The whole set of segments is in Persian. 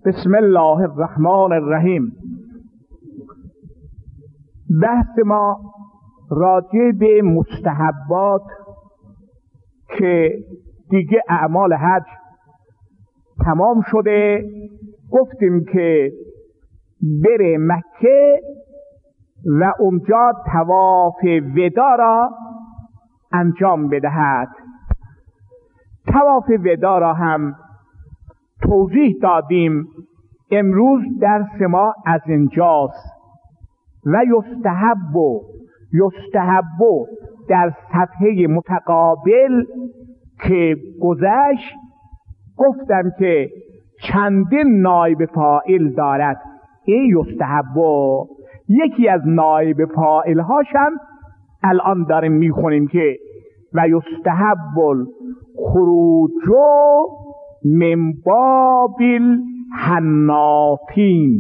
بسم الله الرحمن الرحیم. بحث ما راجع به مستحبات که دیگه اعمال حج تمام شده. گفتیم که بره مکه و اونجا طواف ودا را انجام بدهد. طواف ودا را هم توضیح دادیم. امروز درس ما از اینجاست. و یستحب در صفحه متقابل که گذشت گفتم که چندین نایب فاعل دارد. این یستحب یکی از نایب فاعل هاشم الان داریم میخونیم که و یستحب الخروج من باب الحناطین.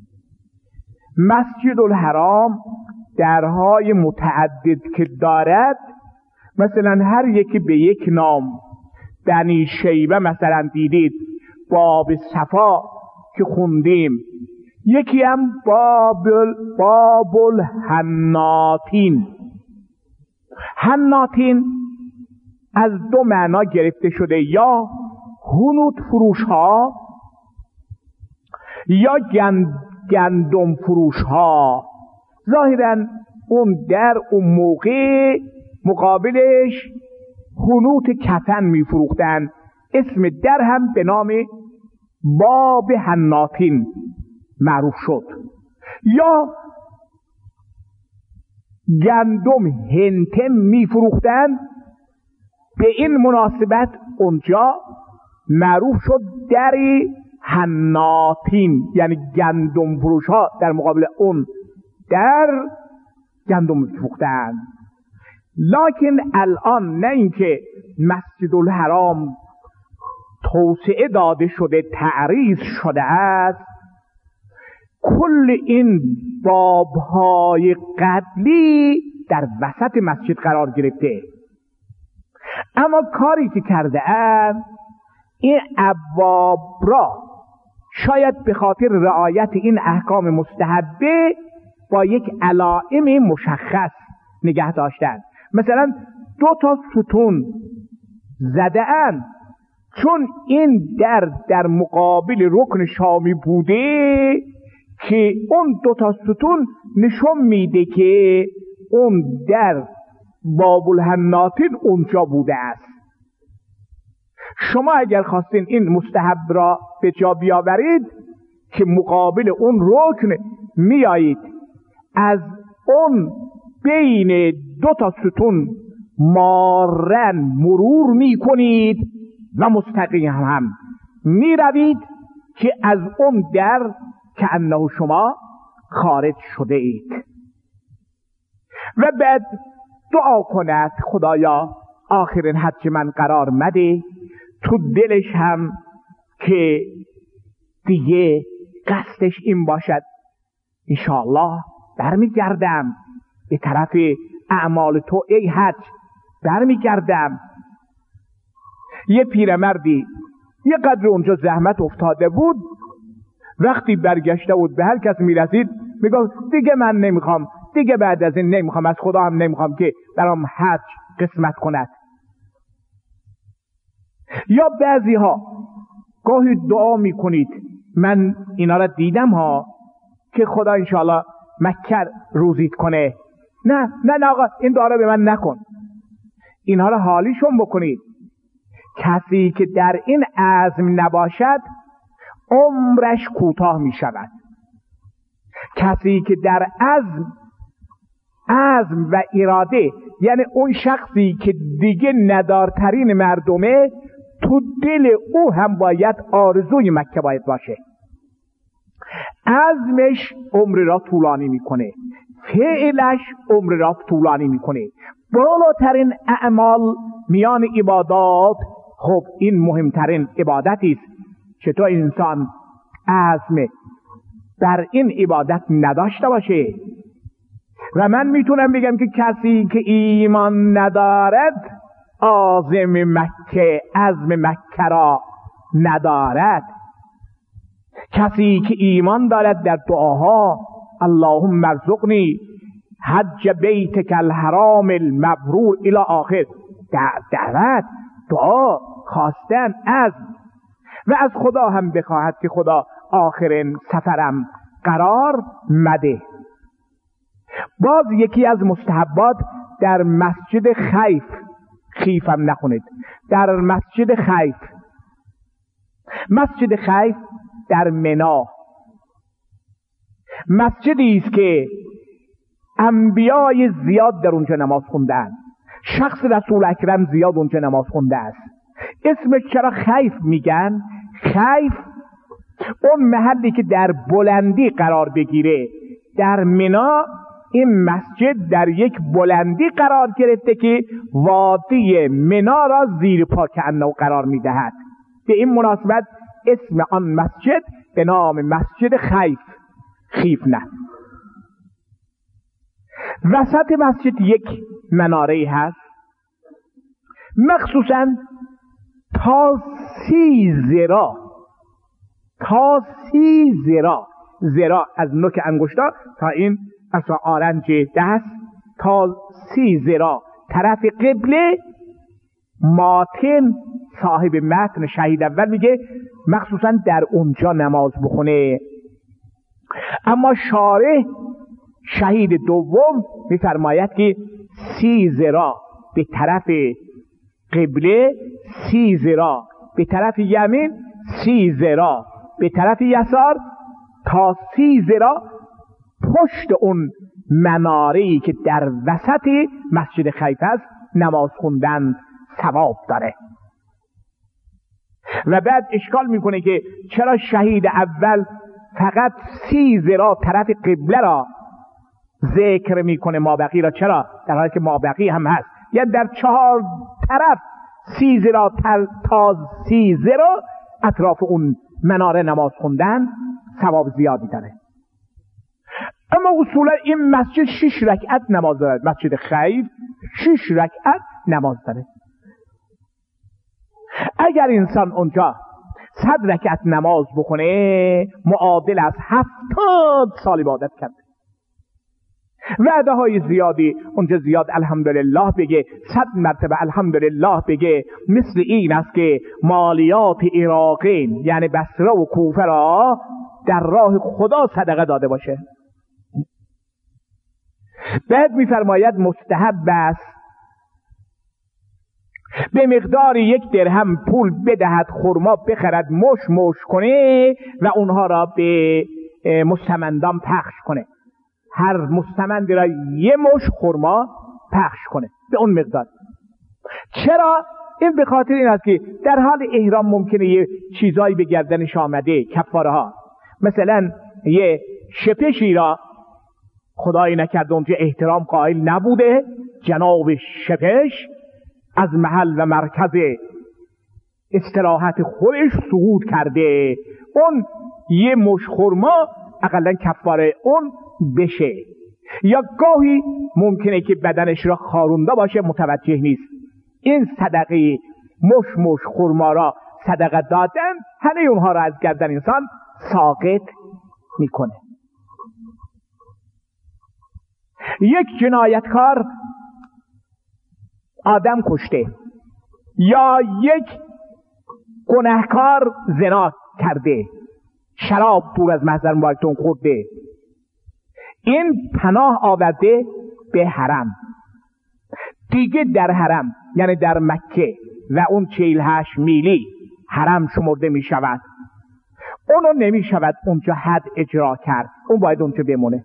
مسجد الحرام درهای متعدد که دارد، مثلا هر یکی به یک نام. بنی شیبه مثلا دیدید باب صفا که خوندیم، یکی هم باب الحناطین. حناطین از دو معنا گرفته شده، یا هنوت فروش ها یا گندم فروش ها. ظاهرا اون در اون موقع مقابلش هنوت کفن میفروختن. اسم در هم به نام باب حناطین معروف شد. یا گندم هنتم میفروختن، به این مناسبت اونجا معروف شد در حناطین، یعنی گندم فروش ها در مقابل اون در گندم میفروختن. لکن الان نه اینکه مسجد الحرام توسعه داده شده، تعریض شده است، کل این بابهای قبلی در وسط مسجد قرار گرفته. اما کاری که کرده اند این ابواب را شاید به خاطر رعایت این احکام مستحبه با یک علائم مشخص نگه داشتن. مثلا 2 ستون زده اند، چون این در مقابل رکن شامی بوده که اون 2 ستون نشون میده که اون در باب الحناطین اونجا بوده است. شما اگر خواستین این مستحب را به جا بیاورید که مقابل اون رکن میایید، از اون بین 2 ستون مارن مرور میکنید و مستقیم هم میروید که از اون در که انه شما خارج شده اید. و بعد دعا کند خدایا آخرین حج من قرار مده. تو دلش هم که دیگه قصدش این باشد انشاءالله برمیگردم به طرف اعمال تو ای حج، برمیگردم. یه پیرمردی یه قدر اونجا زحمت افتاده بود، وقتی برگشته بود به هر کس میرسید میگفت دیگه من نمیخوام، دیگه بعد از این نمیخوام، از خدا هم نمیخوام که برام حج قسمت کند. یا بعضی ها گاهی دعا میکنید، من اینا را دیدم ها که خدا انشاءالله مکه روزیت کنه. نه آقا این دعا را به من نکن، اینها را حالیشون بکنید. کسی که در این عزم نباشد عمرش کوتاه می شود. کسی که در عزم و اراده، یعنی اون شخصی که دیگه ندارترین مردمه، تو دل او هم باید آرزوی مکه باید باشه. عزمش عمر را طولانی میکنه، فعلش عمر را طولانی میکنه. بالاترین اعمال میان عبادات، خب این مهمترین عبادتی است. چطور انسان عزم در این عبادت نداشته باشه؟ و من میتونم بگم که کسی که ایمان ندارد عزم مکه را ندارد. کسی که ایمان دارد در دعاها اللهم ارزقنی حج بیتک الحرام المبرور الی آخر، دعوت، دعا، خواستن از و از خدا هم بخواهد که خدا آخرین سفرم قرار مده. باز یکی از مستحبات در مسجد خیفم نخونید، در مسجد خیف در منی، مسجدی است که انبیای زیاد در اونجا نماز خوندن، شخص رسول اکرم زیاد اونجا نماز خونده است. اسمش چرا خیف میگن؟ خیف اون محلی که در بلندی قرار بگیره. در منی این مسجد در یک بلندی قرار گرفته که وادی منی را زیر پا کانه قرار میدهد. به این مناسبت اسم آن مسجد به نام مسجد خیف نه. وسط مسجد یک مناره هست، مخصوصا تا 30 ذراع از نوک انگشتا تا این اصلا آرنج دست تا 30 ذراع طرف قبله. ماتن صاحب متن شهید اول میگه مخصوصا در اونجا نماز بخونه، اما شارح شهید دوم میفرماید که 30 ذراع به طرف قبله، 30 ذراع به طرف یمین، 30 ذراع به طرف یسار، تا 30 ذراع پشت اون مناره‌ای که در وسط مسجد خیف است نماز خوندن ثواب داره. و بعد اشکال میکنه که چرا شهید اول فقط 30 ذراع طرف قبله را ذکر میکنه، مابقی را چرا؟ در حالی که مابقی هم هست. یا در 4 طرف 30 ذراع تا 30 ذراع اطراف اون مناره نماز خوندن ثواب زیادی داره. اما اصولا این مسجد 6 رکعت نماز داره. مسجد خیف 6 رکعت نماز داره. اگر انسان اونجا 100 رکعت نماز بخونه معادل از 70 سال عبادت کرده. وعده های زیادی اونجا زیاد الحمدلله بگه، 100 مرتبه الحمدلله بگه. مثل این است که مالیات عراقین یعنی بصره و کوفه را در راه خدا صدقه داده باشه. بعد میفرماید مستحب است به مقدار 1 درهم پول بدهد، خرما بخرد، مش کنه و اونها را به مستمندان پخش کنه. هر مستمندی را 1 مش خرما پخش کنه به اون مقدار. چرا؟ این به خاطر این است که در حال احرام ممکنه یه چیزایی به گردنش آمده، کفاره ها، مثلا یه شپشی را خدایی نکرده اونجا احترام قائل نبوده، جناب شپش از محل و مرکز استراحت خودش سقوط کرده، اون 1 مش خرما اقلا کفاره اون بشه. یا گاهی ممکنه که بدنش را خارونده باشه متوجه نیست، این صدقه مش خرما را صدقه دادن همه اونها را از گردن انسان ساقط میکنه. یک جنایتکار آدم کشته یا یک گناهکار زنا کرده، شراب دور از محضر مبارکتون خورده، این پناه آورده به حرم دیگه. در حرم یعنی در مکه و اون 48 میلی حرم شمرده می شود. اونو نمی شود اونجا حد اجرا کرد، اون باید اونجا بمونه.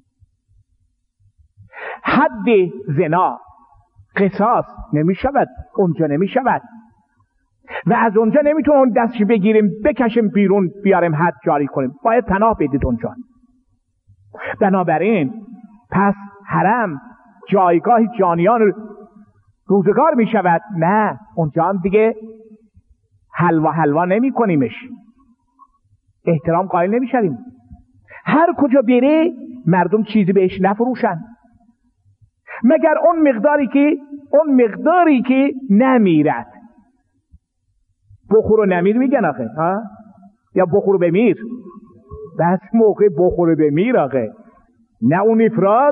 حد زنا قصاص نمی شود اونجا، نمی شود و از اونجا نمیتونیم اون دستش بگیریم بکشیم بیرون بیاریم حد جاری کنیم، باید پناه بدید اونجا. بنابراین پس حرم جایگاه جانیان روزگار می شود؟ نه، اونجا هم دیگه حلوا نمی کنیمش، احترام قائل نمی شویم. هر کجا بره مردم چیزی بهش نفروشن مگر اون مقداری که نمیرد. بخور و نمیر میگن آخه یا بخور بمیر. بس موقع بخور بمیر آقه، نه اون افراد.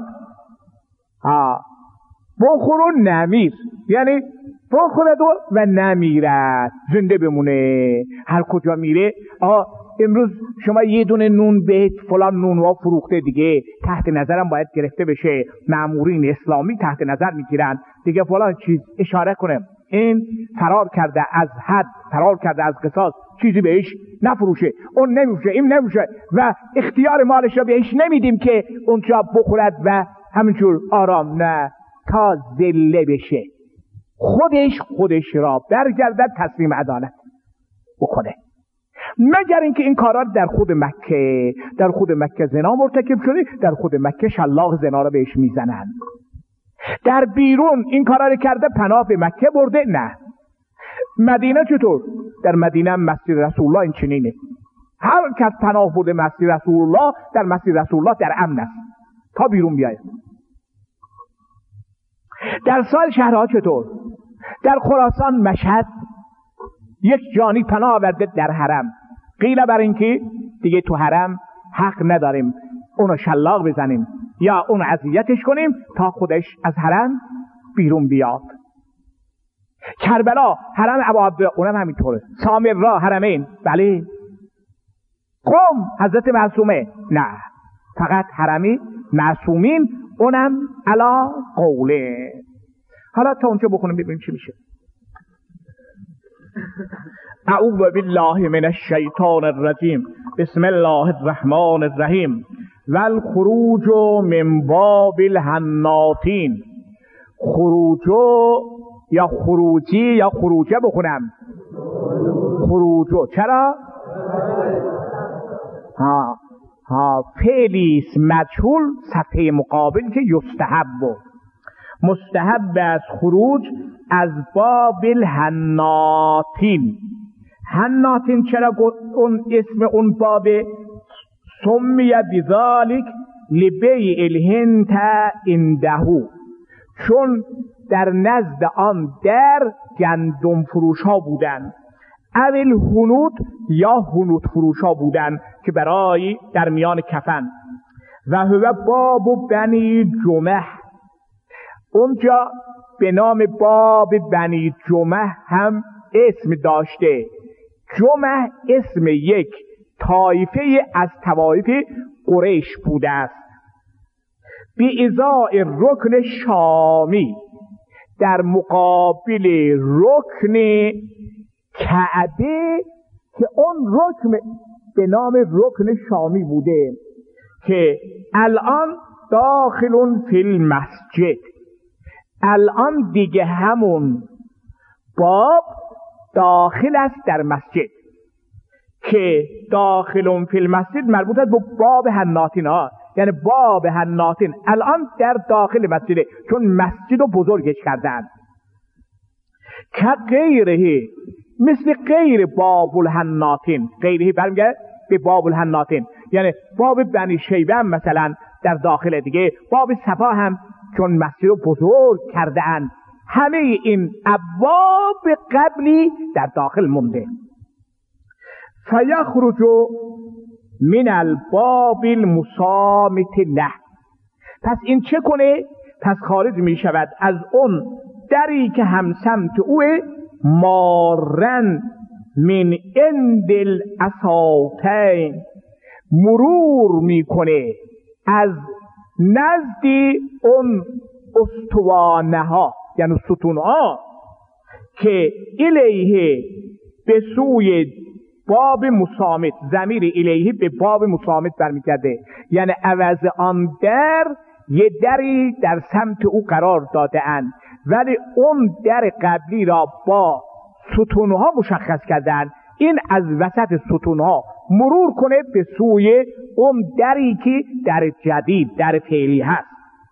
بخور و نمیر، یعنی بخورد و نمیرد، زنده بمونه. هر کجا میره امروز شما یه دونه نون به فلان نونوا فروخته دیگه، تحت نظرم باید گرفته بشه، مامورین اسلامی تحت نظر میگیرن دیگه، فلان چیز اشاره کنه این فرار کرده از حد، فرار کرده از قصاص، چیزی بهش نفروشه، اون نمیفروشه، این نمیفروشه و اختیار مالش را بهش نمیدیم که اونجا بخورد و همینجور آرام، نه، تا ذله بشه خودش را برگردد تسلیم عدالت بکنه. مگر اینکه این کارا در خود مکه زنا مرتکب شده، در خود مکه شلاق زنا را بهش میزنن. در بیرون این کارا رو کرده، پناه به مکه برده، نه. مدینه چطور؟ در مدینه مسجد رسول الله این چنینه، هر کس پناه برده مسجد رسول الله، در مسجد رسول الله در امن است تا بیرون بیاید. در سایر شهرها چطور؟ در خراسان مشهد یک جانی پناه آورده در حرم، قیل بر اینکه دیگه تو حرم حق نداریم اونو شلاق بزنیم یا اونو اذیتش کنیم تا خودش از حرم بیرون بیاد. کربلا حرم ابا عبدالله اونم همینطوره. سامرا حرمین، بله. قم حضرت معصومه، نه، فقط حرمی معصومین، اونم علا قوله. حالا تا اونجا بخونیم ببینیم چی میشه. اعوذ بالله من الشیطان الرجیم، بسم الله الرحمن الرحیم. والخروج من باب الحناطین. خروجو یا خروجی یا خروجه بخونم؟ خروجو. چرا؟ فعلیس مجهول صفحه مقابل که یستحب، مستحب از خروج از باب الحناطین. حناطین چرا اون اسم اون باب؟ سمی بذالک لبیع الهنت اندهو، چون در نزد آن در گندم فروش ها بودن، اول هنود یا هنود فروش ها بودن که برای در میان کفن. و هو باب بنی جمح، اونجا به نام باب بنی جمح هم اسم داشته. جمح اسم یک طایفه از طوایف قریش بوده است. بی ازای رکن شامی، در مقابل رکن کعبه که اون رکن به نام رکن شامی بوده که الان داخلون فی المسجد. الان دیگه همون باب داخل است در مسجد که داخلون فی المسجد مربوط است به باب حناطین ها، یعنی باب حناطین الان در داخل مسجده، چون مسجد رو بزرگش کردن. که غیره، مثل غیر باب الحناطین، غیره برمیگرد به باب الحناطین، یعنی باب بنی شیبه هم مثلا در داخل دیگه، باب صفا هم چون مسجد رو بزرگ کردن. همه این ابواب قبلی در داخل مونده. فیخرج من الباب المصامت له، پس این چه کنه؟ پس خارج می شود از اون دری که هم سمت اوه، مارن من عند الاساطین، مرور میکنه از نزد اون استوانه ها، یعنی ستون ها، که الیه به سوی باب مصامت، ضمیر الیه به باب مصامت برمیگرده، یعنی عوض آن در یه دری در سمت او قرار داده اند، ولی اون در قبلی را با ستونها مشخص کردن. این از وسط ستونها مرور کنه به سوی اون دری که در جدید، در فعلی هست.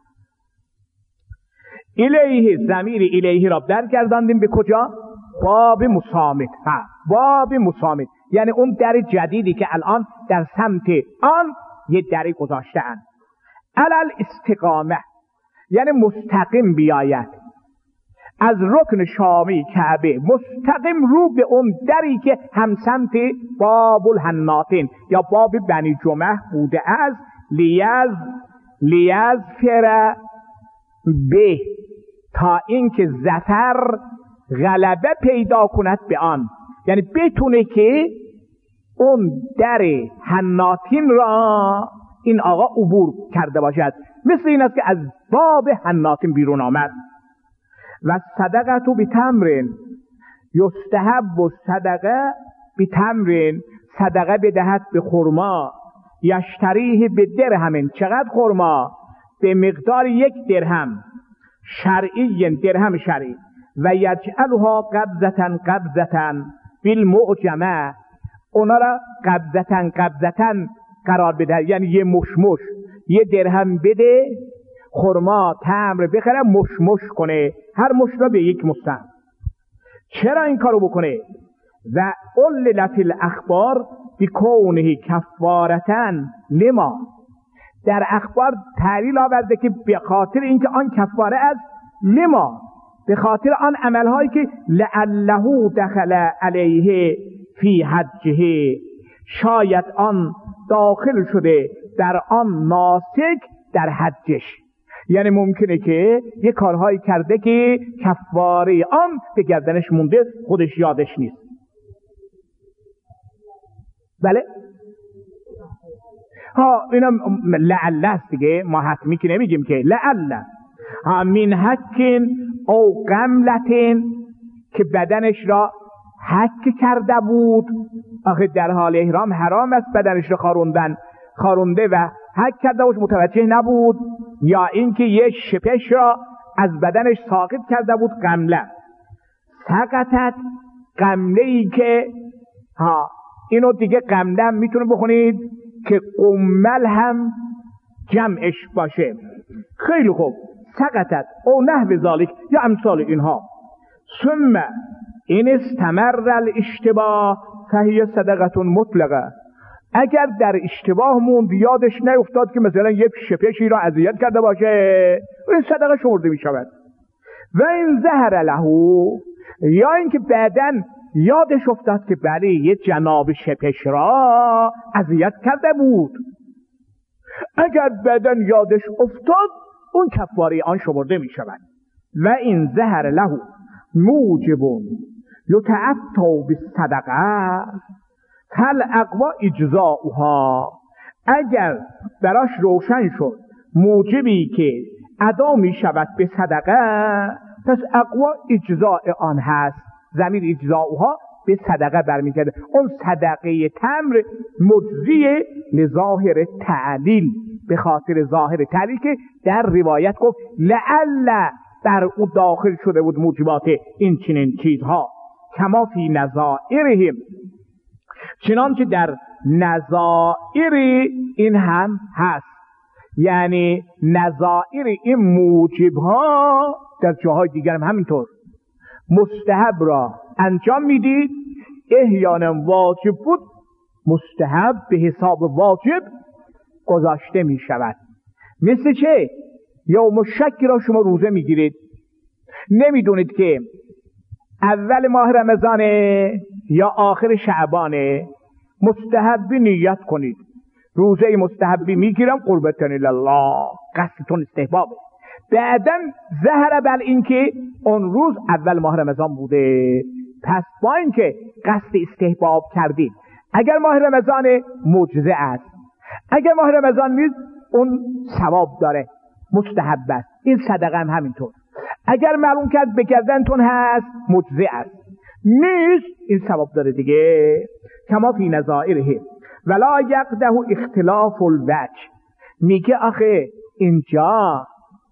الیه، ضمیر الیه را برگرداندیم به کجا؟ باب مصامت. باب مصامت یعنی اون در جدیدی که الان در سمت آن یه دری گذاشتن. علل استقامه یعنی مستقیم بیاید. از رکن شامی کعبه مستقیم رو به اون دری که همسمت باب الحناطین یا باب بنی جمح بوده از لیظفر به، تا اینکه ظفر غلبه پیدا کند به آن، یعنی بتونه که اون در حناطین را این آقا عبور کرده باشد. مثل این است که از باب حناطین بیرون آمد. و صدقه به تمرین یستحب و صدقه به تمرین، صدقه بدهد به خرما، یشتریه به درهم. چقدر خرما؟ به مقدار 1 درهم شرعی، درهم شرعی. و یجعلها قبضة بالمعجمه، اونا را قبضة قرار بده، یعنی یه مشمش، 1 درهم بده خرما تمر بخره مشمش کنه، هر مش را به 1 مستم. چرا این کارو بکنه؟ و علل فی الاخبار بکونه کفارتن لما، در اخبار تعلیل آورده که به خاطر اینکه آن کفاره از لما، به خاطر آن عملهایی که لعله دخل علیه فی حجه، شاید آن داخل شده در آن ناسک در حجش، یعنی ممکنه که یه کارهایی کرده که کفاره آن به گردنش مونده، خودش یادش نیست. بله ها، اینا لعله است دیگه، ما حتمی که نمیگیم که لعله. ها من حکن او قملتن، که بدنش را حک کرده بود. آخه در حال احرام حرام است بدنش را خارونده و حک کرده بود، متوجه نبود. یا اینکه یه شپش را از بدنش ساقط کرده بود، قمله. سقطت، قمله ای که اینو دیگه قمله میتونه بخونید که قمل هم جمعش باشه. خیلی خوب. سقطت او نحو ذالک یا امثال اینها. ثم این استمر الاشتباه فهی صدقه مطلقه. اگر در اشتباه موند، یادش نیفتاد که مثلا یک شپشی را اذیت کرده باشه، این صدقه شمرده می شود. و این ظهر له، یا اینکه بعدن یادش افتاد که بله یک جناب شپش را اذیت کرده بود، اگر بعدن یادش افتاد اون کفاره آن شمرده می شود. و این ظهر له موجب یتعطا بالصدقه هل اقوا اجزاؤها، اگر براش روشن شد موجبی که ادا می شود به صدقه، پس اقوا اجزاء آن هست. ضمیر اجزاؤها به صدقه برمیگرده. اون صدقه تمر مجزی لظاهر تعلیل، به خاطر ظاهر تعلیل که در روایت گفت لعل در او داخل شده بود موجبات این چنین چیزها. کما فی نظائرهم، چنانچه در نظائر این هم هست، یعنی نظائر این موجبها در جاهای دیگر هم همینطور. مستحب را انجام میدید، احیانا واجب بود، مستحب به حساب واجب گذاشته می شود. مثل چه؟ یوم شک را شما روزه میگیرید، نمیدونید که اول ماه رمضانه یا آخر شعبانه، مستحبی نیت کنید روزه مستحبی میگیرم قربتن الله، قصدتون استحبابه. بعدم ظهر بر این که اون روز اول ماه رمضان بوده، پس با این که قصد استحباب کردید، اگر ماه رمضان معجزه است، اگر ماه رمضان نیست اون ثواب داره، مستحب است. این صدقه هم همینطور، اگر معلوم کرد به گردنتون هست معجزه است، نیست این ثواب داره دیگه. کما فی نظائره ولا یقده اختلاف الوجه، میگه آخه اینجا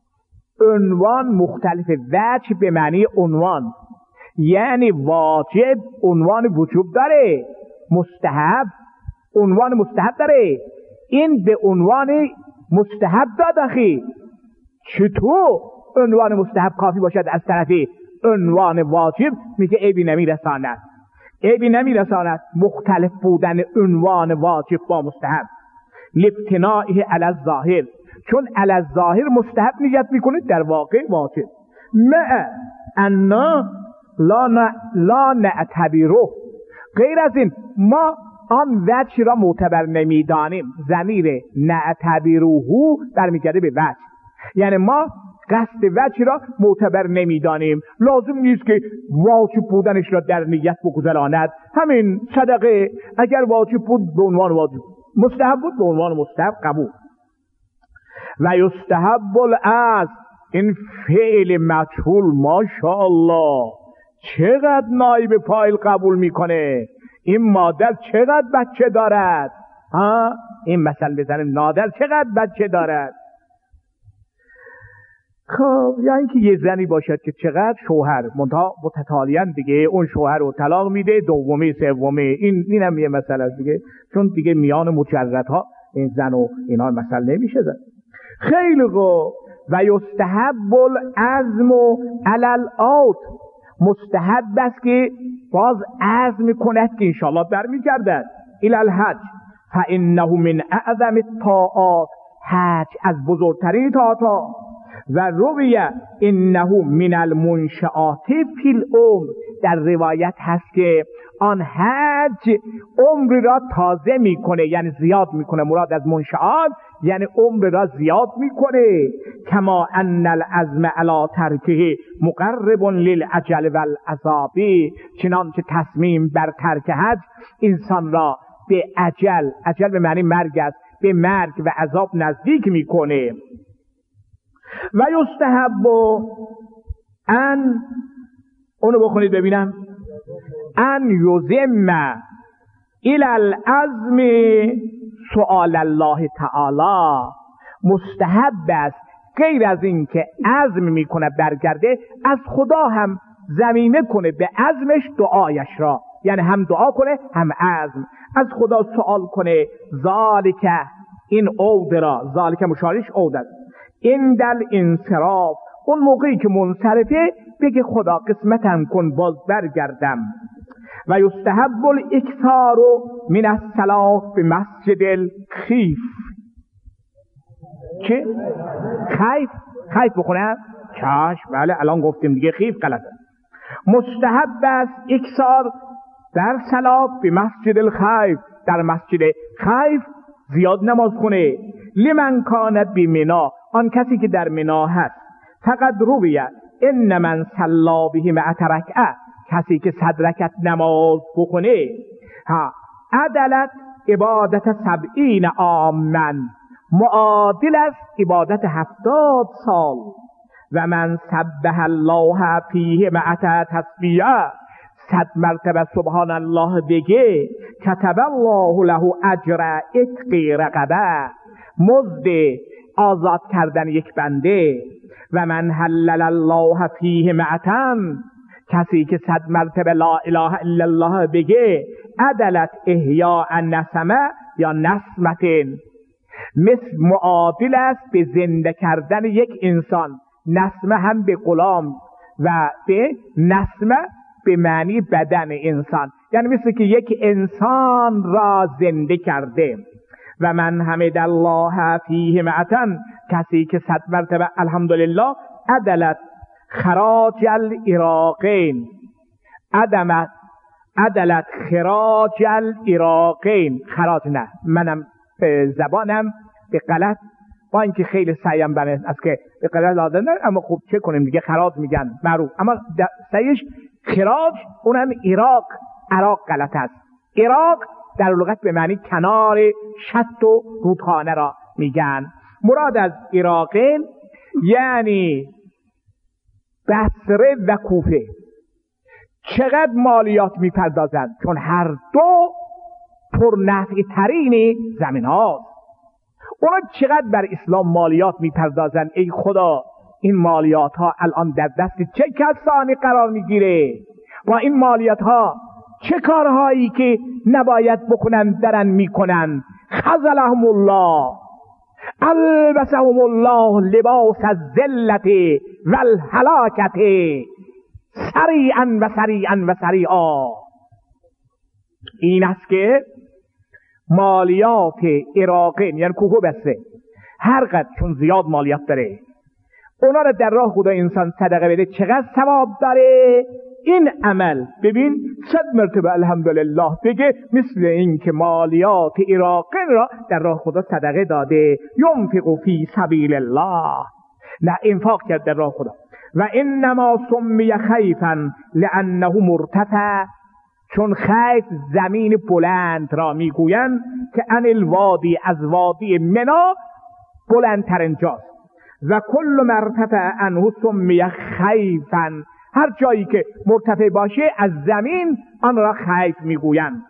عنوان مختلف، وجه به معنی عنوان، یعنی واجب عنوان وجوب داره، مستحب عنوان مستحب داره، این به عنوان مستحب داد. آخی چطور عنوان مستحب کافی باشد از طرف عنوان واجب؟ میگه عیبی نمیرساند مختلف بودن عنوان واجب با مستحب. لابتنائه علی الظاهر، چون علی الظاهر مستحب نیت میکنه، در واقع واجب. مع انا لا نعتبره، غیر از این ما آن وجه را معتبر نمیدانیم. ضمیر نعتبره برمیگرده به وجه، یعنی ما قصد وجه را معتبر نمیدانیم. لازم نیست که واجب بودنش را در نیت بگذراند. همین صدقه اگر واجب بود به عنوان واجب، مستحب بود به عنوان مستحب قبول. و یستحب الاز، این فعل مجهول ماشاءالله چقدر نایب فاعل قبول میکنه. این مادر چقدر بچه دارد، این مثل بزنیم نادر چقدر بچه دارد. خب یا اینکه یه زنی باشد که چقدر شوهر منتها متتالیاً دیگه اون شوهر رو طلاق میده، دومی سومی، این هم یه مسئله است دیگه، چون دیگه میان مجردها این زن و اینا مسئله نمیشه زن. خیلی خوب. و یستحب العزم علی العود، مستحب است که باز عزم کند که انشاءالله برمیگردد الی الحج، فانه من اعظم الطاعات، حج از بزرگترین طاعات. و رویه انه من المنشآت فی العمر، در روایت هست که آن حج عمر را تازه میکنه، یعنی زیاد میکنه. مراد از منشآت یعنی عمر را زیاد میکنه. کما ان العزم علی ترکه مقرب للاجل والعذاب، چنانچه تصمیم بر ترک حج انسان را به اجل به معنی مرگ است، به مرگ و عذاب نزدیک میکنه. و یستحب ان، اونو بخونید ببینم، ان یزم الی العزم سؤال الله تعالی، مستحب است غیر از این که عزم میکنه برگرده، از خدا هم زمینه کنه به عزمش دعایش را، یعنی هم دعا کنه هم عزم از خدا سوال کنه. ذالک، این عود را، ذالک مشارش عود است، این دل انصراف، اون موقعی که منصرفه بگه خدا قسمتم کن باز برگردم. و یستحب الاکثار من الصلاة به مسجد الخیف. چه؟ خیف بخونه؟ چشم، بله الان گفتیم دیگه، خیف غلطه. مستحب است اکثار در صلاة به مسجد الخیف، در مسجد خیف زیاد نماز کنه. لمن کان بمنا، آن کسی که در منا هست. فقط رویه ان من صلا به مع رکعه، کسی که 100 رکعت نماز بکنه، عدلت عبادت 70 عاما، معادل است عبادت 70 سال. و من سبح الله فیه مع تسبیحه، 100 مرتبه سبحان الله بگه، کتب الله له اجر اتق رقبه، مزد آزاد کردن یک بنده. و من حلل الله فیه معتم، کسی که 100 مرتبه لا اله الا الله بگه، عدلت احیاء نسمه یا نسمتین، مثل معادل است به زنده کردن یک انسان. نسمه هم به غلام و به نسمه به معنی بدن انسان، یعنی مثل که یک انسان را زنده کرده. و من حمد الله فیه معتن، کسی که 100 مرتبه الحمدلله، عدلت خراج العراقین، عدلت خراج العراقین، خراج نه، منم زبانم به غلط، با اینکه خیلی سعیم بر از که به غلط لازم داره، اما خوب چه کنیم دیگه، خراج میگن معروف، اما سعیش خراج، اونم عراق غلط است. عراق در لغت به معنی کنار شط و رودخانه را میگن. مراد از عراقین یعنی بصره و کوفه. چقدر مالیات میپردازند؟ چون هر دو پرنفع ترین زمین هاست. اونا چقدر بر اسلام مالیات میپردازند؟ ای خدا، این مالیات ها الان در دست چه کسانی قرار میگیره؟ با این مالیات ها چه کارهایی که نباید بکنن درن میکنن؟ خذلهم الله، البسهم الله لباس الذلت والهلاکت سریعا. این است که مالیات عراقین، یعنی کوکو بسته، هر قدر چون زیاد مالیات داره، اونا رو در راه خدا انسان صدقه بده چقدر ثواب داره؟ این عمل ببین 100 مرتبه الحمدلله بگه مثل این که مالیات عراقین را در راه خدا صدقه داده. ینفق فی سبیل الله، نه انفاق کرد در راه خدا. و انما سمی خیفا لانه مرتفع، چون خیف زمین بلند را میگویند که ان الوادی، از وادی منی بلندتر اینجاست. و کل مرتفع عنه سمی خیفا، هر جایی که مرتفع باشه از زمین آن را خیف میگویند.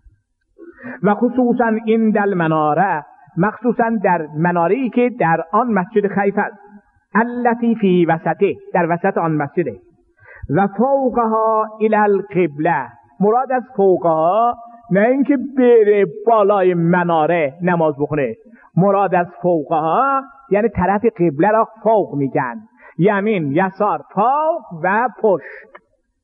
و خصوصا این در مناره، مخصوصا در مناره‌ای که در آن مسجد خیف است، التی فی وسطه، در وسط آن مسجده. و فوقها الی القبله، مراد از فوقها نه اینکه بره بالای مناره نماز بخونه، مراد از فوقها یعنی طرف قبله را فوق میگن، یمین یسار فوق و پشت.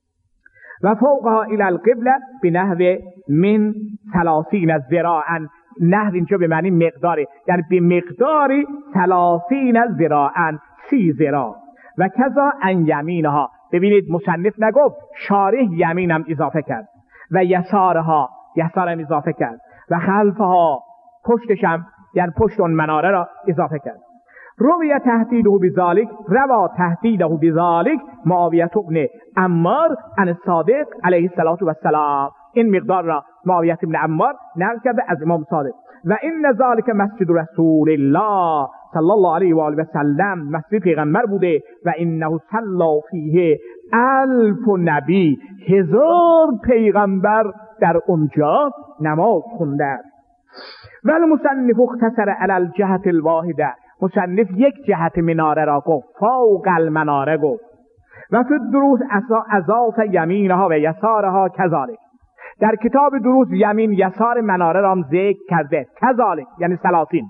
و فوقها الی القبله بنحو من 30 ذراعا، نحو اینجا به معنی مقداری، یعنی به مقداری 30 ذراعا، 30 ذراع. و کذا ان یمینها، ببینید مصنف نگفت، شارح یمین هم اضافه کرد، و یسارها، یسار هم اضافه کرد، و خلفها، پشتش هم یعنی پشت اون مناره را اضافه کرد. روی تهدیده بذالک، روا تهدیده بذالک معاویه ابن عمار عن الصادق علیه السلام. این مقدار را معاویه ابن عمار نقل کرده از امام صادق. و این ذالک مسجد رسول الله صلی الله علیه و آله و سلم، مسجد پیغمبر بوده. و انه صلی فیه 1000 نبی، 1000 پیغمبر در اونجا نماز خونده. و المصنف اختصر علی الجهت الواحده، مصنف یک جهت مناره را گفت، فوق المناره گفت. و فی الدروس اضاف یمینها و یسارها کذالک، در کتاب دروس یمین یسار مناره را هم ذکر کرده، کذالک یعنی 30.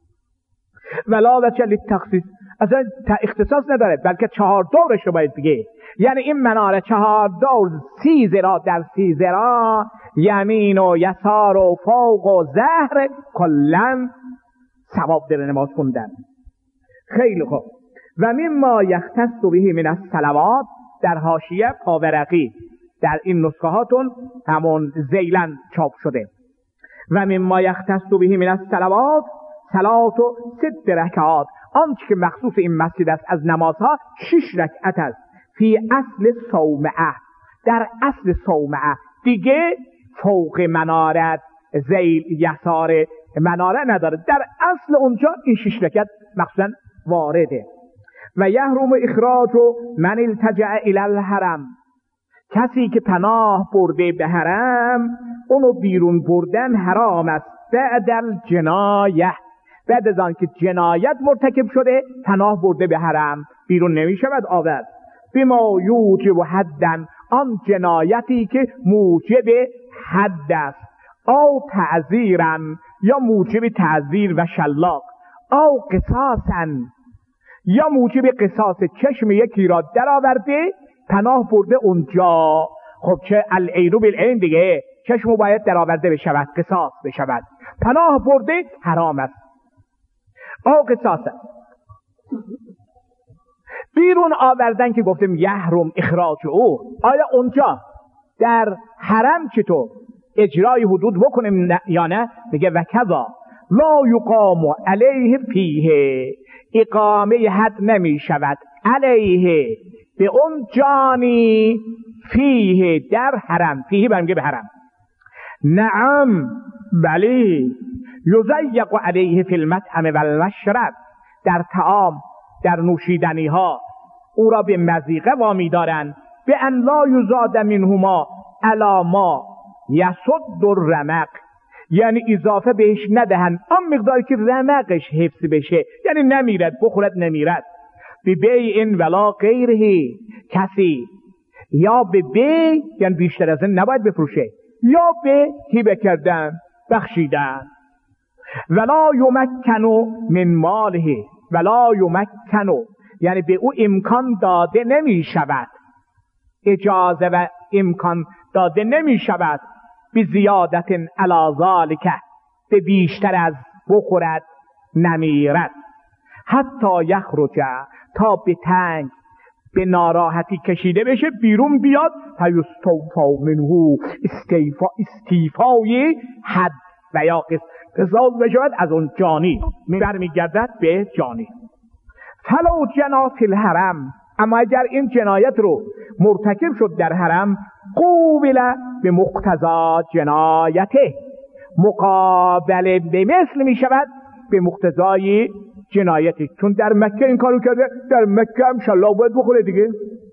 ولا وجه للتخصیص، اصلا اختصاص نداره، بلکه 4 دورش رو باید بگه، یعنی این مناره 4 دور، 30 ذراع در 30 ذراع، یمین و یسار و فوق و ظهر، کلا ثواب در نماز خوندن. خیلی خوب. و مما یختص به من الصلوات، در حاشیه پاورقی در این نسخه هاتون همون زیلن چاپ شده. و مما یختص به من الصلوات صلات و 6 رکعات، آنچه که مخصوص این مسجد است از نمازها 6 رکعت است. فی اصل صومعه، در اصل صومعه، دیگه فوق منارت زیل یسار مناره نداره، در اصل اونجا این 6 رکعت مخصوصا وارده. و یحرم اخراج من التجع الی الحرم، کسی که پناه برده به حرم اونو بیرون بردن حرام است. بعد الجنایه، بعد از آن که جنایت مرتکب شده پناه برده به حرم بیرون نمی شود آورد. بما یوجب حدن، آن جنایتی که موجب حد است. او تعذیرا، یا موجب تعذیر و شلاق. او قصاصا، یا موجب قصاص، چشم یکی را در آورده پناه برده اونجا. خب چه العین بالعین دیگه، چشم باید در آورده بشود، قصاص بشود. پناه برده حرام است. او قصاصا، بیرون آوردن که گفتیم یحرم اخراج او، آیا اونجا در حرم چطور اجرای حدود بکنیم یا نه؟ میگه و کذا لا یقام علیه فیه، اقامه حد نمی شود علیه به اون جانی، فیه در حرم، فیه برمیگه به حرم. نعم بلی، یضیق علیه فی المطعم و المشرب، در طعام در نوشیدنی ها او را به مضیقه وامی دارند. به ان لا یزاد منهما علی ما یسد الرمق، یعنی اضافه بهش ندهند آن مقداری که رمقش حفظ بشه، یعنی نمیرد بخورد نمیرد. به بیع ولا غیره، کسی یا به بیع یعنی بیشتر از این نباید بفروشه، یا به هبه کردن بخشیدن. ولا یمکنو من ماله، ولا یمکنو یعنی به او امکان داده نمی شود، اجازه و امکان داده نمی شود. به زیادت علی ذالک، به بیشتر از بخورد نمیرد. حتی یخرج، تا به تنگ به ناراحتی کشیده بشه بیرون بیاد، فیستوفا منه استیفای حد و یا قصاص بشود از اون جانی برمیگردد به جانی. فلو جنا فی الحرم، اما اگر این جنایت رو مرتکب شد در حرم، قوبل به مقتضا جنایته، مقابله به مثل می شود به مقتضای جنایتی. چون در مکه این کارو کرده، در مکه هم شلا باید بخوره دیگه.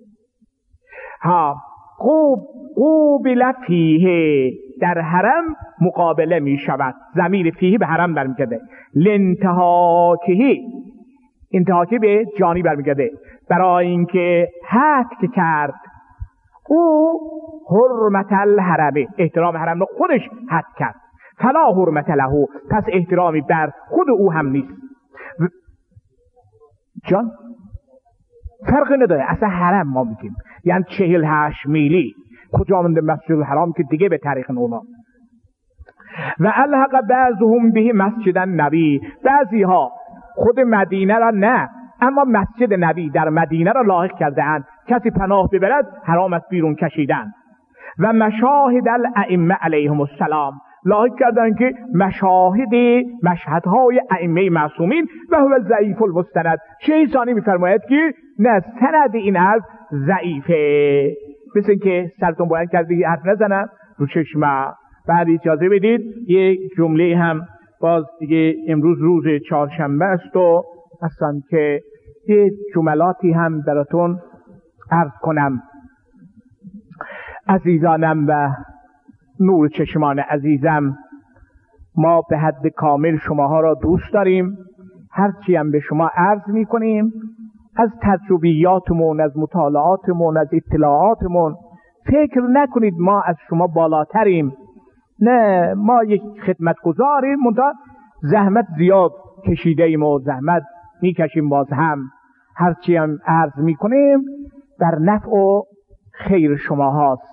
قوبل فیه، در حرم مقابله می شود، ضمیر فیه به حرم برمیگرده. لانتهاکه، انتهاکه به جانی برمیگرده، برای اینکه حد کرد او حرمت الحرم، احترام حرم رو خودش حد کرد. فلا حرمت له، پس احترامی بر خود او هم نیست. جان فرقی نداره، اصلا حرم ما میگیم یعنی 48 میلی، کجا مونده مسجد الحرام که دیگه به تاریخ اونا. و الحق بعضهم به مسجد النبی، بعضی ها خود مدینه را نه، اما مسجد نبی در مدینه را لاحق کرده اند، کسی پناه ببرد حرام است بیرون کشیدن. و مشاهد الائمه علیهم السلام، لاحق کردن که مشهدهای ائمه معصومین و هو ضعیف المستند. شیخ ثانی میفرماید که نه، سند این عرض ضعیفه، مثل که سرتون بلند کردی حرف نزنم رو چشمه. بعد اجازه بدید یک جمله هم باز دیگه، امروز روز چهارشنبه است و اصلا که یک جملاتی هم براتون عرض کنم. عزیزانم و نور چشمان عزیزم، ما به حد کامل شماها را دوست داریم. هرچی هم به شما عرض می کنیم از تجربیاتمون، از مطالعاتمون، از اطلاعاتمون، فکر نکنید ما از شما بالاتریم. نه، ما یک خدمتگزاریم، منتها زحمت زیاد کشیده ایم و زحمت میکشیم. باز هم هرچی هم عرض میکنیم در نفع و خیر شما هاست.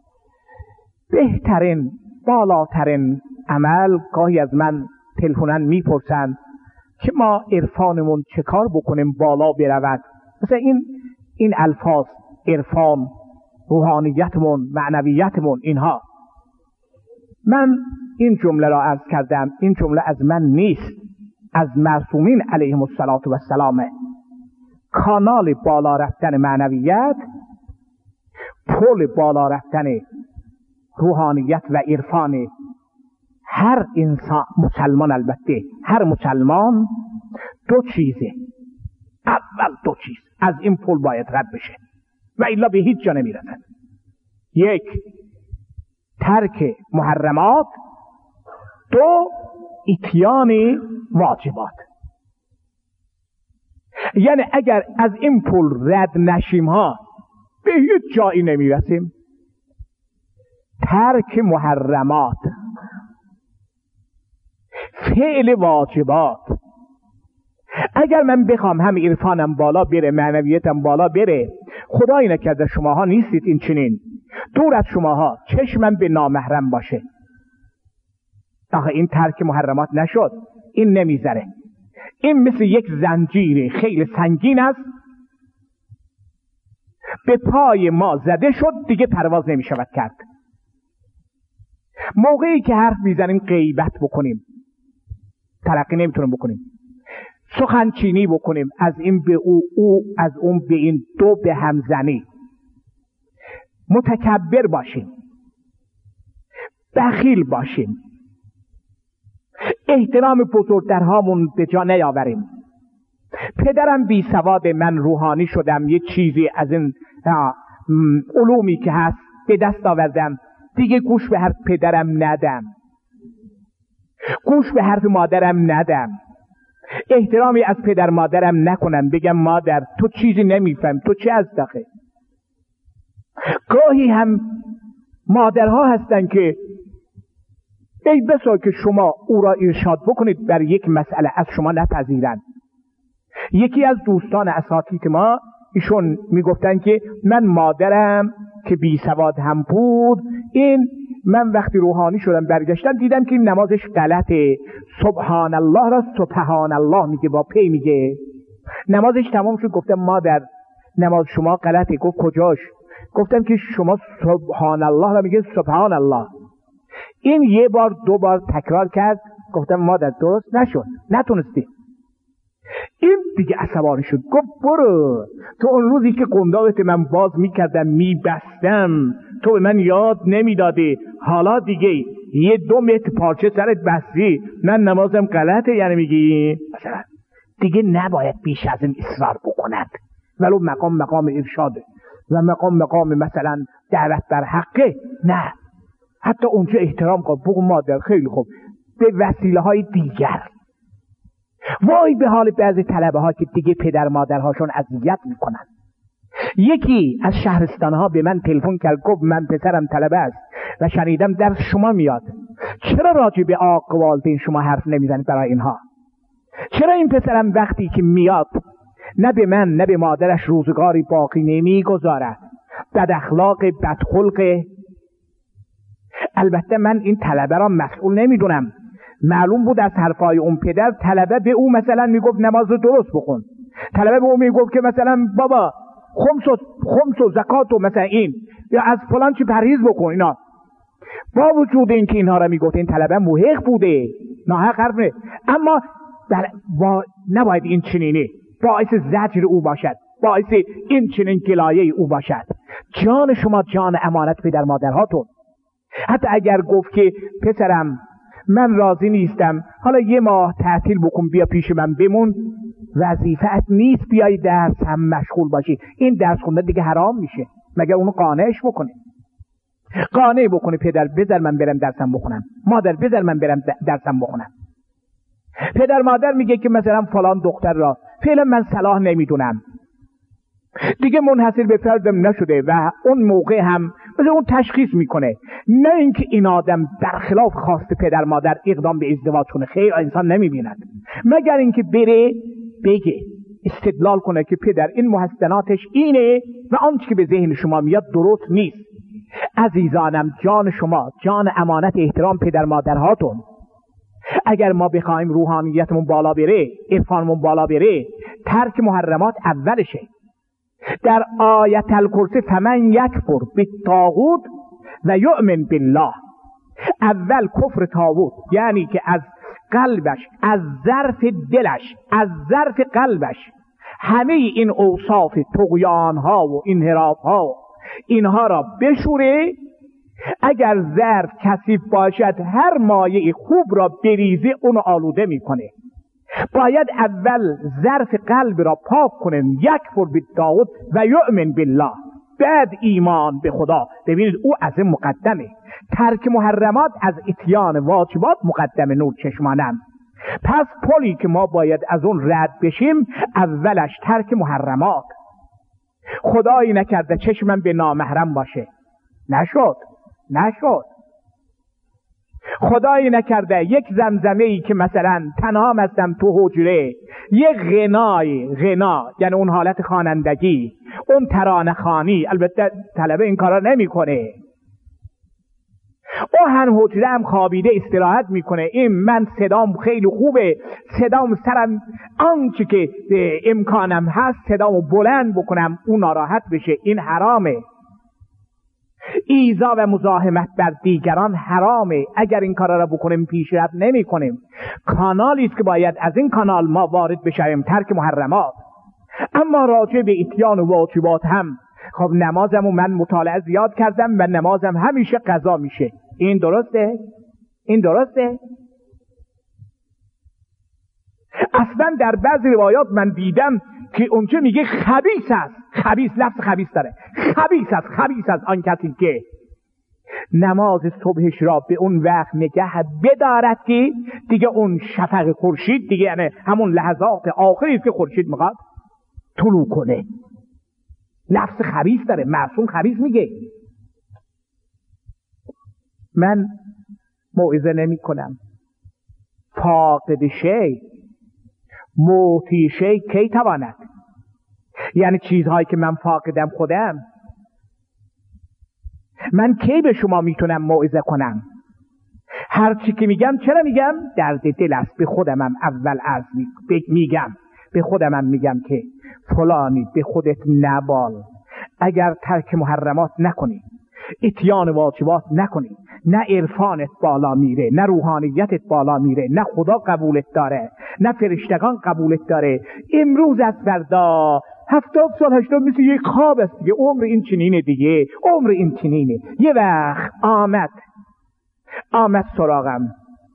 بهترین بالاترین عمل، گاهی از من تلفنن میپرسند که ما عرفانمون چه کار بکنیم بالا برود. مثلا این الفاظ، عرفان، روحانیتمون، معنویتمون، اینها. من این جمله را عرض کردم، این جمله از من نیست، از معصومین علیهم السلام. کانال بالا رفتن معنویت، پل بالا رفتن روحانیت و عرفان هر انسان، مسلمان البته، هر مسلمان دو چیزه. اول دو چیز از این پل باید رد بشه و الا به هیچ جا نمیرسد. یک، ترک محرمات. دو، اتیان واجبات. یعنی اگر از این پل رد نشیم ها به هیچ جایی نمیرسیم. ترک محرمات، فعل واجبات. اگر من بخوام هم عرفانم بالا بره، معنویتم بالا بره، خدایی نکرده شماها نیستید این چنین، دور از شماها چشمم به نامحرم باشه، آخه این ترک محرمات نشد، این نمیذاره. این مثل یک زنجیر خیلی سنگین است، به پای ما زده شد دیگه پرواز نمیشود کرد. موقعی که حرف میزنیم غیبت بکنیم ترقی نمیتونیم بکنیم، سخنچینی بکنیم از این به او از اون به این، دو به هم زنی، متکبر باشیم، بخیل باشیم، احترام بزرگترهامون به جا نیاوریم. پدرم بی سواد، من روحانی شدم، یه چیزی از این علومی که هست به دست آوردم، دیگه گوش به حرف پدرم ندم، گوش به حرف مادرم ندم، احترامی از پدر مادرم نکنم، بگم مادر تو چیزی نمیفهم، تو چه از داخل. گاهی هم مادرها هستن که ای بسا که شما او را ارشاد بکنید بر یک مسئله از شما نپذیرند. یکی از دوستان اساتید ما ایشون میگفتن که من مادرم که بی سواد هم بود، این من وقتی روحانی شدم برگشتم دیدم که این نمازش غلطه، سبحان الله را سبحان الله میگه، با پی میگه، نمازش تمام شد، گفتم مادر نماز شما غلطه. گفت کجاش؟ گفتم که شما سبحان الله و میگه سبحان الله. این یه بار دو بار تکرار کرد. گفتم مادر درست نشد، نتونستی. این دیگه عصبانی شد، گفت برو، تو اون روزی که قنداقت من باز میکردم میبستم تو به من یاد نمیدادی، حالا دیگه یه 2 متر پارچه سرت بستی، من نمازم غلطه یعنی میگی مثلا. دیگه نباید بیش از این اصرار بکند، ولو مقام ارشاده و مقام مثلا دعوت بر حقه، نه، حتی اونجا احترام کن، بگو مادر خیلی خوب به وسیله های دیگر. وای به حال بعضی طلبه ها که دیگه پدر مادرهاشون اذیت میکنن. یکی از شهرستان ها به من تلفن کرد، گفت من پسرم طلبه است و شنیدم درس شما میاد، چرا راجع به آق والدین شما حرف نمیزنید برای اینها؟ چرا این پسرم وقتی که میاد نه به من نه به مادرش روزگاری باقی نمیگذارد، بد اخلاق، بد خلق؟ البته من این طلبه را مسئول نمیدونم، معلوم بود از حرفای اون پدر طلبه به او مثلا میگفت نماز رو درست بخون، طلبه به او میگفت که مثلا بابا خمس و زکات و مثلا این یا از فلان چی پرهیز بکن اینا. با وجود این که اینها را میگفت این طلبه محق بوده، ناحق حرف نه، اما نباید این چنینی باعث زجر او باشد، باعث این چنین گلایه او باشد. جان شما جان امانت پدر مادرهاتون. حتی اگر گفت که پسرم من راضی نیستم، حالا 1 ماه تعطیل بکن بیا پیش من بمون، وظیفت نیست بیای درس هم مشغول باشی. این درس خوندن دیگه حرام میشه، مگر اونو قانعش بکنه، قانع بکنه پدر بذار من برم درسم بخونم، مادر بذار من برم درسم بخونم. پدر مادر میگه که مثلا فلان دختر را فعلا من صلاح نمیدونم، دیگه منحصر به فردم نشده و اون موقع هم مثلا اون تشخیص میکنه، نه اینکه این آدم برخلاف خواست پدر مادر اقدام به ازدواج کنه. خیر، انسان نمیبیند مگر اینکه بره بگه استدلال کنه که پدر این محسناتش اینه و آنچه که به ذهن شما میاد درست نیست. عزیزانم، جان شما جان امانت احترام پدر مادرهاتون. اگر ما بخوایم روحانیتمون بالا بره، عرفانمون بالا بره، ترک محرمات اولشه. در آیت الکرسی فمن یکفر بالطاغوت و یؤمن بالله، اول کفر طاغوت یعنی که از قلبش، از ظرف دلش، از ظرف قلبش همه این اوصاف طغیان ها و انحراف ها اینها را بشوره. اگر ظرف کثیف باشد هر مایه خوب را بریزه اونو آلوده میکنه. باید اول ظرف قلب را پاک کنیم، یکفر بالطاغوت و یؤمن بالله، بعد ایمان به خدا. ببینید او از مقدمه، ترک محرمات از اتیان واجبات مقدمه. نور چشمانم، پس پلی که ما باید از اون رد بشیم اولش ترک محرمات. خدایی نکرده چشمم به نامحرم باشه، نشد. خدایی نکرده یک زمزمه‌ای که مثلا تنها هستم تو حجره، یک غنا یعنی اون حالت خوانندگی، اون ترانه خوانی، البته طلبه این کارا نمیکنه، او هر حجره هم خوابیده استراحت میکنه. این من صدام خیلی خوبه، صدام سرم آنچه که امکانم هست صدامو بلند بکنم، اون ناراحت بشه، این حرامه. ایذا و مزاحمت بر دیگران حرامه. اگر این کارا را بکنیم پیشرفت نمی کنیم. کانالی است که باید از این کانال ما وارد بشیم، ترک محرمات. اما راجع به اتیان و واجبات هم، خب نمازمو من مطالعه زیاد کردم و نمازم همیشه قضا میشه. این درسته؟ اصلا در بعضی روایات من دیدم که اونجا میگه خبیث است، لفظ خبیث داره، خبیث است آن کسی که نماز صبحش را به اون وقت نگه بدارد که دیگه اون شفق خورشید دیگه، یعنی همون لحظات آخری است که خورشید میخواد طلوع کنه. لفظ خبیث داره، معصوم خبیث میگه. من موعظه نمی کنم. فاقد شی موتی شی کی تواند، یعنی چیزهایی که من فاقدم خودم، من کی به شما میتونم موعظه کنم؟ هر چی که میگم چرا میگم؟ درد دل است، به خودمم اول میگم. به خودمم میگم که فلانی به خودت نبال. اگر ترک محرمات نکنی، اتیان واجبات نکنی، نه عرفانت بالا میره، نه روحانیتت بالا میره، نه خدا قبولت داره، نه فرشتگان قبولت داره. امروز از فردا 70 سال 80 مثل یک خواب است دیگه. عمر این چنینه دیگه، عمر این چنینه. یه وقت آمد سراغم،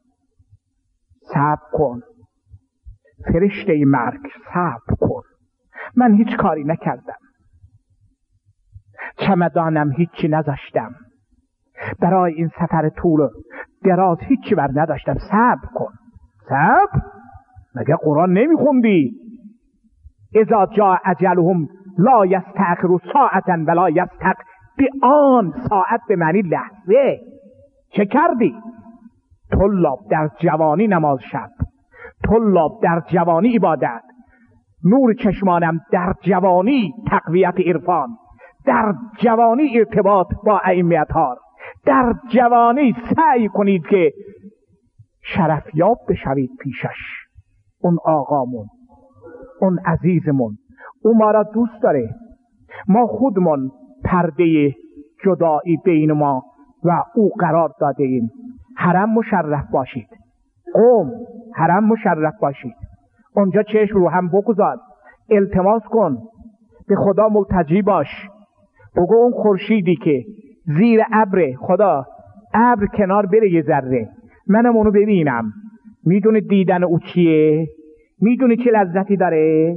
صبر کن فرشته مرگ، صبر کن. من هیچ کاری نکردم، چمدانم هیچی نذاشتم، برای این سفر طول دراز هیچی بر نداشتم. صبر کن. صبر؟ مگه قرآن نمیخوندی؟ اذا جاء اجلهم لا یستأخروا ساعة ولا یستقدمون. ساعت به معنی لحظه. چه کردی؟ طلاب در جوانی نماز شب، طلاب در جوانی عبادت، نور چشمانم در جوانی تقویت عرفان، در جوانی ارتباط با ائمه اطهار، در جوانی سعی کنید که شرفیاب بشوید پیشش. اون آقامون، اون عزیزمون، او ما را دوست داره. ما خودمون پرده جدایی بین ما و او قرار داده ایم. حرم مشرف باشید، قوم حرم مشرف باشید. اونجا چشم رو هم بگذار، التماس کن، به خدا ملتجی باش. بگو اون خورشیدی که زیر ابر، خدا ابر کنار بره یه ذره، منم اونو ببینم. میدونه دیدن او چیه؟ میدونه چه لذتی داره؟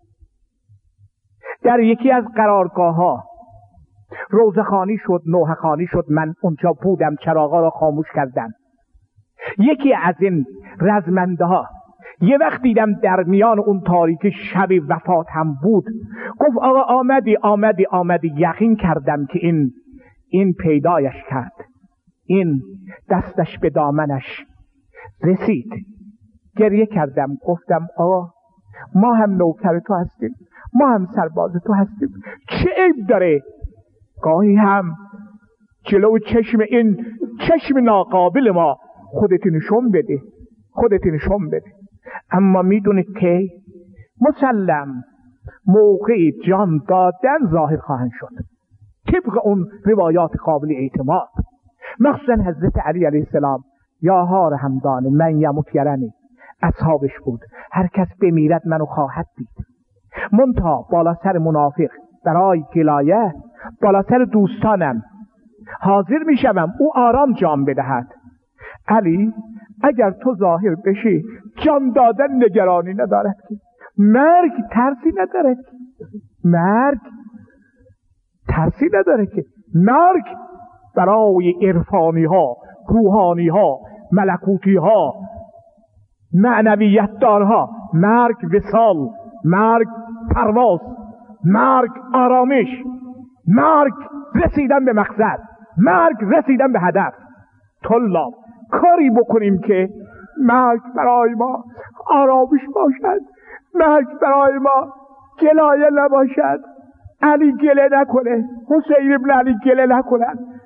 در یکی از قرارگاه ها روزخانی شد، نوحخانی شد، من اونجا بودم، چراغا را خاموش کردن. یکی از این رزمنده ها یه وقت دیدم در میان اون تاریکی شب وفات هم بود، گفت آقا آمدی. یقین کردم که این پیدایش کرد، این دستش به دامنش رسید. گریه کردم، گفتم آقا ما هم نوکر تو هستیم، ما هم سرباز تو هستیم، چه عیب داره گاهی هم جلو چشم ناقابل ما خودت نشون بده. اما میدونید که مسلم موقع جان دادن ظاهر خواهند شد طبق اون روایات قابل اعتماد. مخصوصا حضرت علی علیه السلام، یا هار همدان من یموت یرنی، اصحابش بود، هر کس بمیرد منو خواهد دید. منتها بالا سر منافق برای گلایه، بالا سر دوستانم حاضر میشم او آرام جام بدهد. علی اگر تو ظاهر بشی جان دادن نگرانی ندارد که، مرگ ترسی ندارد که، مرگ برای عرفانی ها، روحانی ها، ملکوتی ها، معنویت دارها، مرگ وصال، مرگ پرواز، مرگ آرامش، مرگ رسیدن به مقصد، مرگ رسیدن به هدف. طلاب کاری بکنیم که مرگ برای ما آرامش باشد، مرگ برای ما گلایه نباشد. علی گله نکنه، حسین ابن علی گله نکنن،